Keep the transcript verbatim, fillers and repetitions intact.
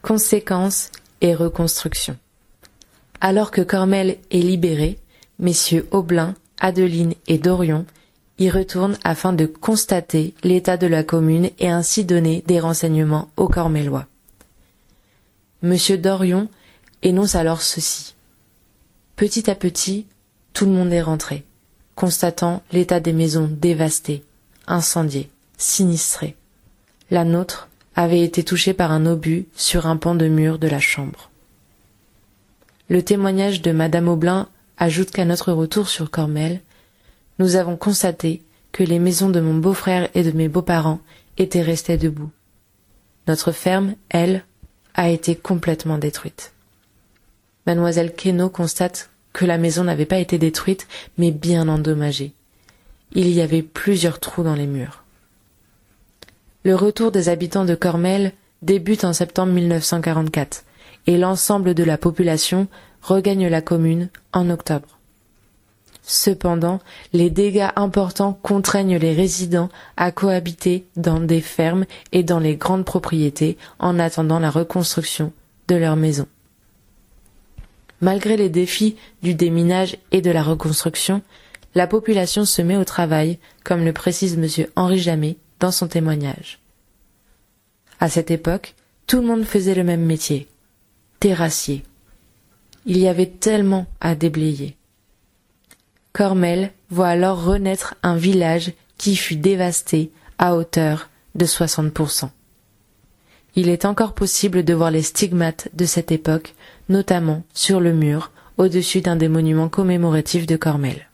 Conséquences et reconstruction. Alors que Cormelles est libéré, messieurs Aublin, Adeline et Dorion y retournent afin de constater l'état de la commune et ainsi donner des renseignements aux Cormellois. Monsieur Dorion énonce alors ceci. Petit à petit, tout le monde est rentré, constatant l'état des maisons dévastées, incendiées, sinistrées. La nôtre avait été touchée par un obus sur un pan de mur de la chambre. Le témoignage de Madame Aublin ajoute qu'à notre retour sur Cormelles, nous avons constaté que les maisons de mon beau-frère et de mes beaux-parents étaient restées debout. Notre ferme, elle, a été complètement détruite. Mademoiselle Queneau constate que la maison n'avait pas été détruite, mais bien endommagée. Il y avait plusieurs trous dans les murs. Le retour des habitants de Cormelles débute en septembre mille neuf cent quarante-quatre, et l'ensemble de la population regagne la commune en octobre. Cependant, les dégâts importants contraignent les résidents à cohabiter dans des fermes et dans les grandes propriétés en attendant la reconstruction de leurs maisons. Malgré les défis du déminage et de la reconstruction, la population se met au travail, comme le précise monsieur Henri Jamet dans son témoignage. À cette époque, tout le monde faisait le même métier, terrassier. Il y avait tellement à déblayer. Cormelles voit alors renaître un village qui fut dévasté à hauteur de soixante pour cent. Il est encore possible de voir les stigmates de cette époque, notamment sur le mur, au-dessus d'un des monuments commémoratifs de Cormelles.